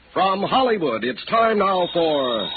From Hollywood, it's time now for...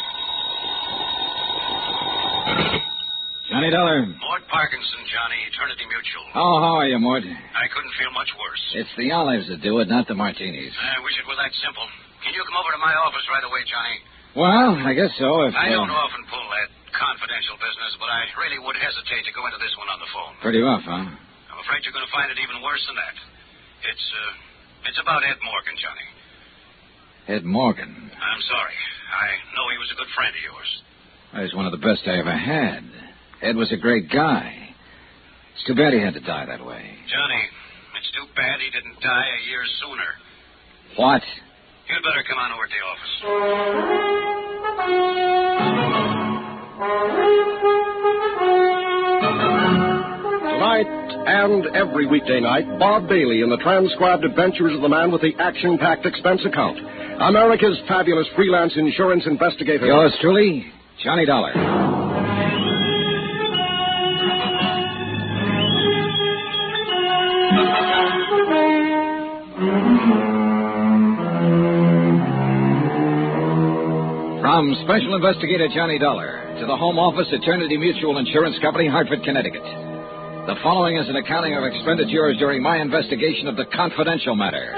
Johnny Dollar. Mort Parkinson, Johnny, Eternity Mutual. Oh, how are you, Mort? I couldn't feel much worse. It's the olives that do it, not the martinis. I wish it were that simple. Can you come over to my office right away, Johnny? Well, I guess so. I don't often pull that confidential business, but I really would hesitate to go into this one on the phone. Pretty rough, huh? I'm afraid you're going to find it even worse than that. It's about Ed Morgan, Johnny. Ed Morgan? I'm sorry. I know he was a good friend of yours. He's one of the best I ever had. Ed was a great guy. It's too bad he had to die that way. Johnny, it's too bad he didn't die a year sooner. What? You'd better come on over to the office. Tonight and every weekday night, Bob Bailey in the transcribed adventures of the man with the action-packed expense account. America's fabulous freelance insurance investigator. Yours truly, Johnny Dollar. From Special Investigator Johnny Dollar to the Home Office, Eternity Mutual Insurance Company, Hartford, Connecticut. The following is an accounting of expenditures during my investigation of the confidential matter.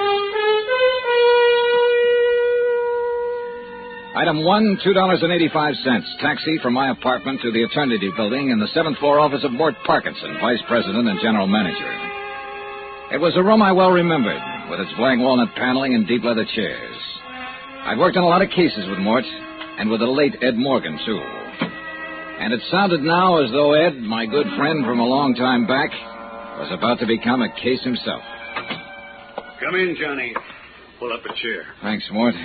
Item 1, $2.85. Taxi from my apartment to the Eternity Building in the 7th floor office of Mort Parkinson, Vice President and General Manager. It was a room I well remembered, with its blank walnut paneling and deep leather chairs. I'd worked on a lot of cases with Mort, and with the late Ed Morgan, too. And it sounded now as though Ed, my good friend from a long time back, was about to become a case himself. Come in, Johnny. Pull up a chair. Thanks, Mort.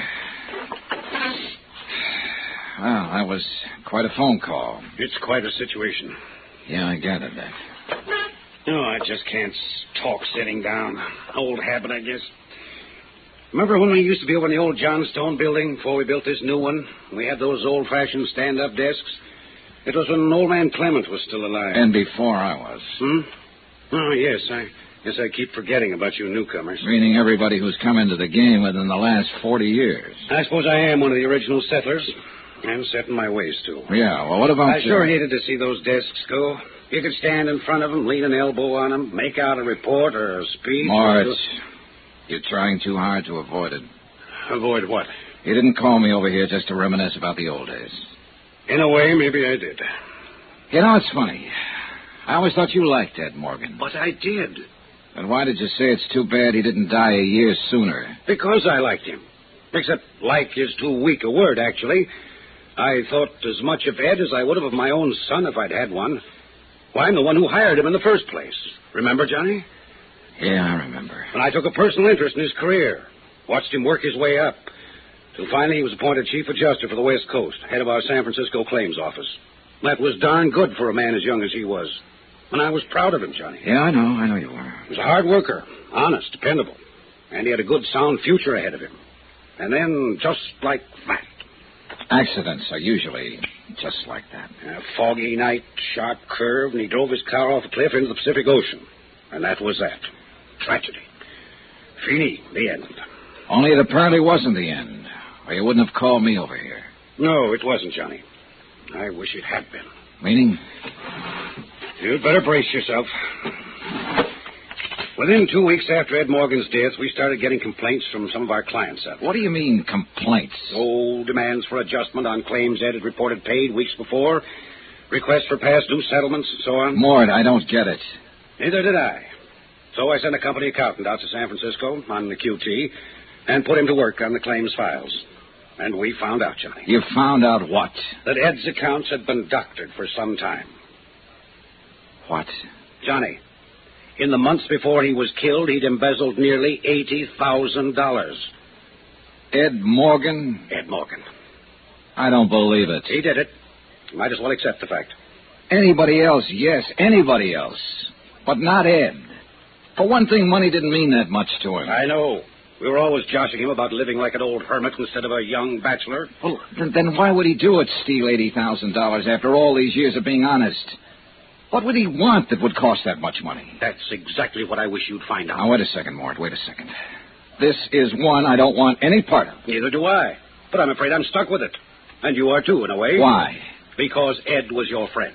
Well, that was quite a phone call. It's quite a situation. Yeah, I gathered that. No, I just can't talk sitting down. Old habit, I guess. Remember when we used to be over in the old Johnstone building before we built this new one? We had those old-fashioned stand-up desks. It was when old man Clement was still alive. And before I was. Oh, yes. I keep forgetting about you newcomers. Meaning everybody who's come into the game within the last 40 years. I suppose I am one of the original settlers. And set in my ways, too. Yeah, well, what about I sure hated to see those desks go. You could stand in front of them, lean an elbow on them, make out a report or a speech. Mort, you're trying too hard to avoid it. Avoid what? You didn't call me over here just to reminisce about the old days. In a way, maybe I did. You know, it's funny. I always thought you liked Ed Morgan. But I did. And why did you say it's too bad he didn't die a year sooner? Because I liked him. Except like is too weak a word, actually. I thought as much of Ed as I would have of my own son if I'd had one. Why, I'm the one who hired him in the first place. Remember, Johnny? Yeah, I remember. And I took a personal interest in his career. Watched him work his way up. Till finally he was appointed chief adjuster for the West Coast, head of our San Francisco claims office. That was darn good for a man as young as he was. And I was proud of him, Johnny. Yeah, I know you were. He was a hard worker, honest, dependable. And he had a good, sound future ahead of him. And then, just like that. Accidents are usually just like that. A foggy night, sharp curve, and he drove his car off a cliff into the Pacific Ocean. And that was that. Tragedy. Fini, the end. Only it apparently wasn't the end, or you wouldn't have called me over here. No, it wasn't, Johnny. I wish it had been. Meaning? You'd better brace yourself. Within 2 weeks after Ed Morgan's death, we started getting complaints from some of our clients. What do you mean, complaints? Oh, demands for adjustment on claims Ed had reported paid weeks before, requests for past due settlements, and so on. Mort, I don't get it. Neither did I. So I sent a company accountant out to San Francisco on the QT and put him to work on the claims files. And we found out, Johnny. You found out what? That Ed's accounts had been doctored for some time. What? Johnny, in the months before he was killed, he'd embezzled nearly $80,000. Ed Morgan? Ed Morgan. I don't believe it. He did it. You might as well accept the fact. Anybody else, yes, anybody else. But not Ed. For one thing, money didn't mean that much to him. I know. We were always joshing him about living like an old hermit instead of a young bachelor. Well, then why would he do it, steal $80,000 after all these years of being honest? What would he want that would cost that much money? That's exactly what I wish you'd find out. Now, wait a second, Mort, wait a second. This is one I don't want any part of. Neither do I. But I'm afraid I'm stuck with it. And you are, too, in a way. Why? Because Ed was your friend.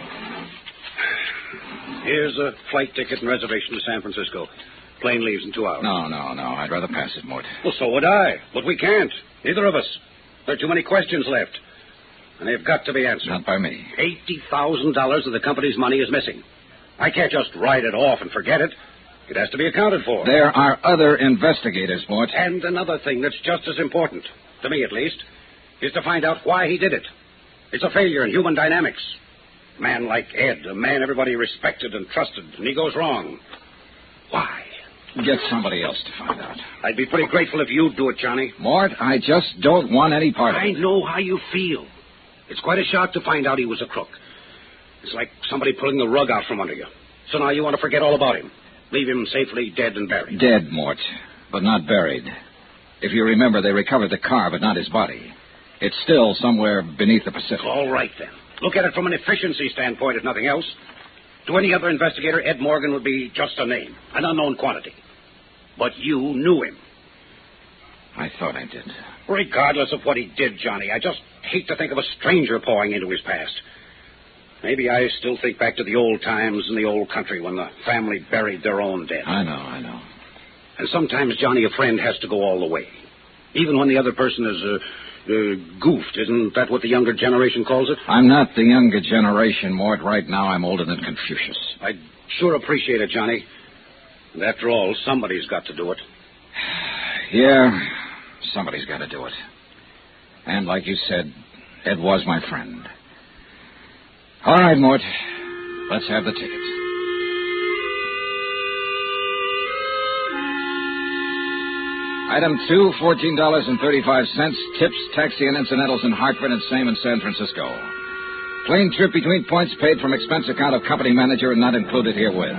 Here's a flight ticket and reservation to San Francisco. Plane leaves in 2 hours. No. I'd rather pass it, Mort. Well, so would I. But we can't. Neither of us. There are too many questions left. And they've got to be answered. Not by me. $80,000 of the company's money is missing. I can't just write it off and forget it. It has to be accounted for. There are other investigators, Mort. And another thing that's just as important, to me at least, is to find out why he did it. It's a failure in human dynamics. A man like Ed, a man everybody respected and trusted, and he goes wrong. Why? Get somebody else to find out. I'd be pretty grateful if you'd do it, Johnny. Mort, I just don't want any part of I it. know how you feel. It's quite a shock to find out he was a crook. It's like somebody pulling the rug out from under you. So now you want to forget all about him. Leave him safely dead and buried. Dead, Mort, but not buried. If you remember, they recovered the car, but not his body. It's still somewhere beneath the Pacific. All right, then. Look at it from an efficiency standpoint, if nothing else. To any other investigator, Ed Morgan would be just a name, an unknown quantity. But you knew him. I thought I did. Regardless of what he did, Johnny, I just hate to think of a stranger pawing into his past. Maybe I still think back to the old times in the old country when the family buried their own dead. I know. And sometimes, Johnny, a friend has to go all the way. Even when the other person is goofed. Isn't that what the younger generation calls it? I'm not the younger generation, Mort. Right now, I'm older than Confucius. I'd sure appreciate it, Johnny. And after all, somebody's got to do it. Yeah, somebody's got to do it. And like you said, Ed was my friend. All right, Mort. Let's have the tickets. Item 2, $14.35. Tips, taxi, and incidentals in Hartford and same in San Francisco. Plane trip between points paid from expense account of company manager and not included herewith.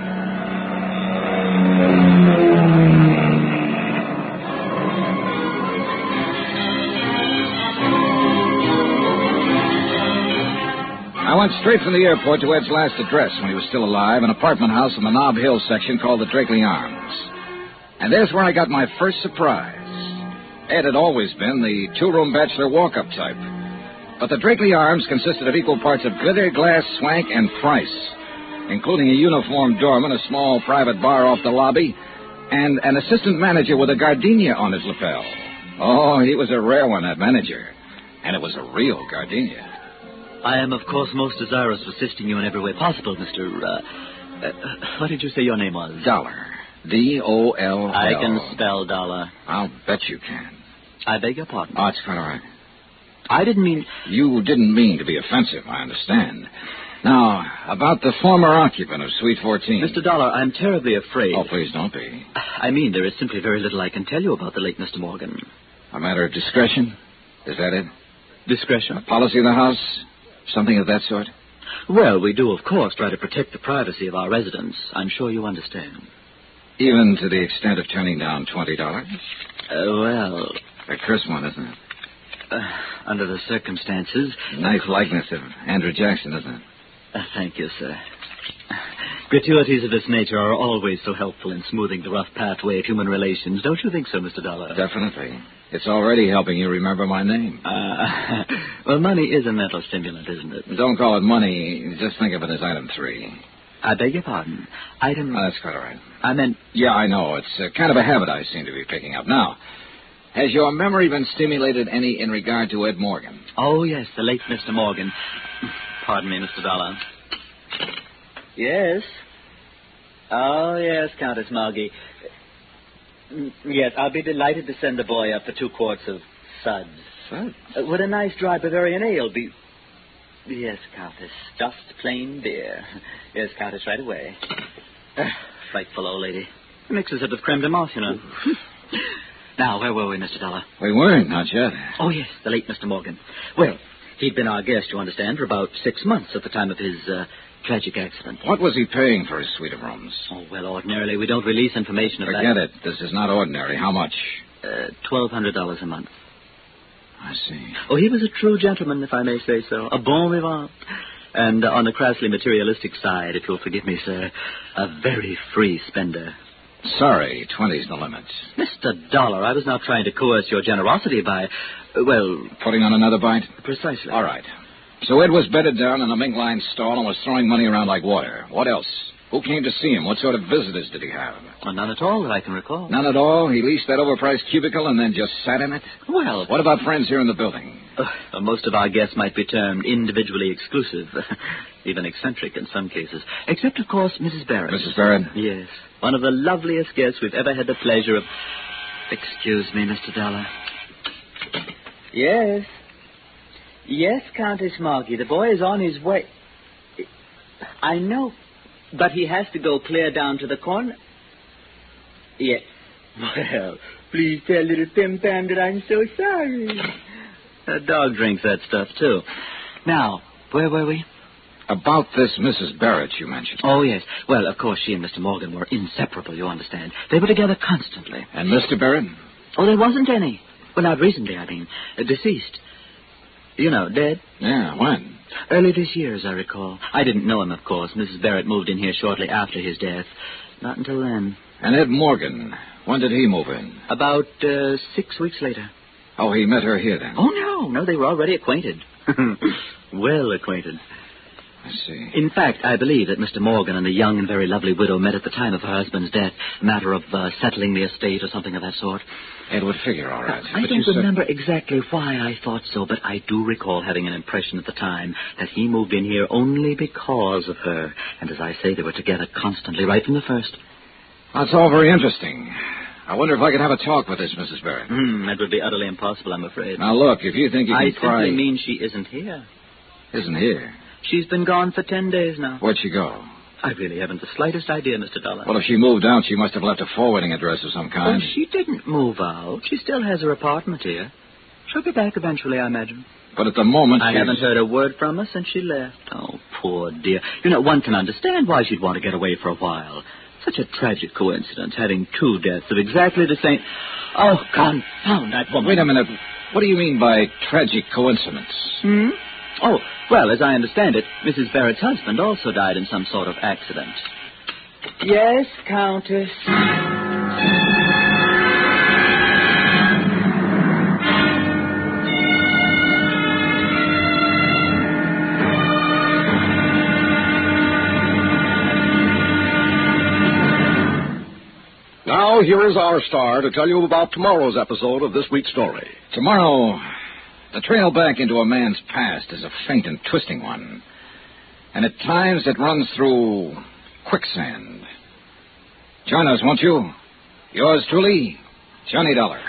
I went straight from the airport to Ed's last address when he was still alive, an apartment house in the Nob Hill section called the Drakeley Arms. And there's where I got my first surprise. Ed had always been the two-room bachelor walk-up type. But the Drakeley Arms consisted of equal parts of glitter, glass, swank, and price, including a uniformed doorman, a small private bar off the lobby, and an assistant manager with a gardenia on his lapel. Oh, he was a rare one, that manager. And it was a real gardenia. I am, of course, most desirous of assisting you in every way possible, Mr. What did you say your name was? Dollar. D-O-L-L. I can spell dollar. I'll bet you can. I beg your pardon. Oh, it's quite all right. I didn't mean... You didn't mean to be offensive, I understand. Now, about the former occupant of Suite 14. Mr. Dollar, I'm terribly afraid... Oh, please don't be. I mean, there is simply very little I can tell you about the late Mr. Morgan. A matter of discretion? Is that it? Discretion? A policy of the house? Something of that sort? Well, we do, of course, try to protect the privacy of our residents. I'm sure you understand. Even to the extent of turning down $20? Well... A curse one, isn't it? Under the circumstances... Nice likeness of Andrew Jackson, isn't it? Thank you, sir. Gratuities of this nature are always so helpful in smoothing the rough pathway of human relations. Don't you think so, Mr. Dollar? Definitely. It's already helping you remember my name. Well, money is a mental stimulant, isn't it? Don't call it money. Just think of it as item 3. I beg your pardon. Item... Oh, that's quite all right. I meant... Yeah, I know. It's kind of a habit I seem to be picking up. Now, has your memory been stimulated any in regard to Ed Morgan? Oh, yes, the late Mr. Morgan. Pardon me, Mr. Dollar. Yes? Oh, yes, Countess Margie. Yes, I'll be delighted to send the boy up for 2 quarts of suds. Suds? Would a nice dry Bavarian ale be... Yes, Countess, just plain beer. Yes, Countess, right away. Frightful old lady. Mixes it with creme de menthe, you know. Now, where were we, Mr. Dollar? We weren't, not yet. Oh, yes, the late Mr. Morgan. Well, he'd been our guest, you understand, for about 6 months at the time of his tragic accident. What was he paying for his suite of rooms? Oh, well, ordinarily, we don't release information of that. Forget it. This is not ordinary. How much? $1,200 a month. I see. Oh, he was a true gentleman, if I may say so. A bon vivant. And on the crassly materialistic side, if you'll forgive me, sir, a very free spender. Sorry, 20's the limit. Mr. Dollar, I was not trying to coerce your generosity by, Putting on another bite? Precisely. All right. So Ed was bedded down in a mink line stall and was throwing money around like water. What else? Who came to see him? What sort of visitors did he have? Well, none at all that I can recall. None at all? He leased that overpriced cubicle and then just sat in it? Well... What about friends here in the building? Most of our guests might be termed individually exclusive, even eccentric in some cases. Except, of course, Mrs. Barrett. Mrs. Barrett? Yes. One of the loveliest guests we've ever had the pleasure of... Excuse me, Mr. Dollar. Yes. Yes, Countess Margie. The boy is on his way. I know, but he has to go clear down to the corner. Yes. Well, please tell little Pim Pam that I'm so sorry. The dog drinks that stuff, too. Now, where were we? About this Mrs. Barrett you mentioned. Oh, yes. Well, of course, she and Mr. Morgan were inseparable, you understand. They were together constantly. And Mr. Barrett? Oh, there wasn't any. Well, not recently, I mean. Deceased. You know, dead. Yeah, when? Early this year, as I recall. I didn't know him, of course. Mrs. Barrett moved in here shortly after his death. Not until then. And Ed Morgan, when did he move in? About 6 weeks later. Oh, he met her here then? Oh, no, they were already acquainted. Well acquainted. I see. In fact, I believe that Mr. Morgan and the young and very lovely widow met at the time of her husband's death. A matter of settling the estate or something of that sort. It would figure all right. I don't remember exactly why I thought so, but I do recall having an impression at the time that he moved in here only because of her. And as I say, they were together constantly, right from the first. That's all very interesting. I wonder if I could have a talk with this Mrs. Barrett. That would be utterly impossible, I'm afraid. Now, look, if you think you can I simply mean she isn't here. Isn't here? She's been gone for 10 days now. Where'd she go? I really haven't the slightest idea, Mr. Dollar. Well, if she moved out, she must have left a forwarding address of some kind. Oh, she didn't move out. She still has her apartment here. She'll be back eventually, I imagine. But at the moment, I haven't heard a word from her since she left. Oh, poor dear. You know, one can understand why she'd want to get away for a while. Such a tragic coincidence, having two deaths of exactly the same... Oh, confound that woman. Wait a minute. What do you mean by tragic coincidence? Oh, well, as I understand it, Mrs. Barrett's husband also died in some sort of accident. Yes, Countess. Now, here is our star to tell you about tomorrow's episode of this week's story. Tomorrow, the trail back into a man's past is a faint and twisting one. And at times it runs through quicksand. Join us, won't you? Yours truly, Johnny Dollar.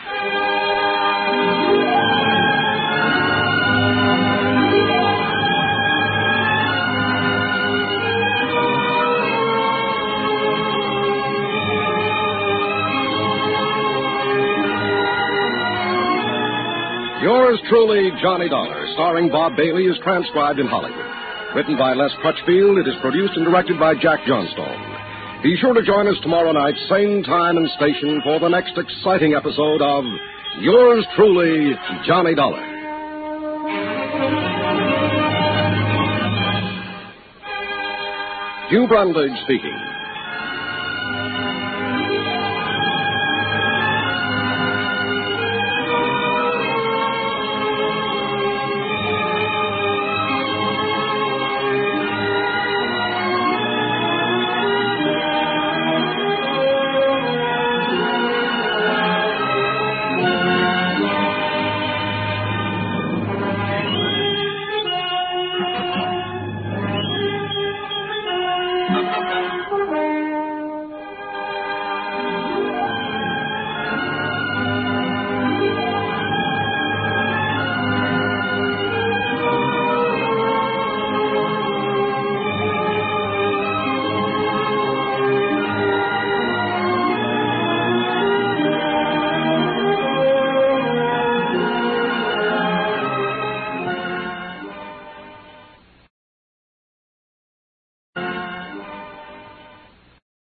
Yours truly, Johnny Dollar, starring Bob Bailey, is transcribed in Hollywood. Written by Les Crutchfield, it is produced and directed by Jack Johnstone. Be sure to join us tomorrow night, same time and station, for the next exciting episode of Yours truly, Johnny Dollar. Hugh Brundage speaking.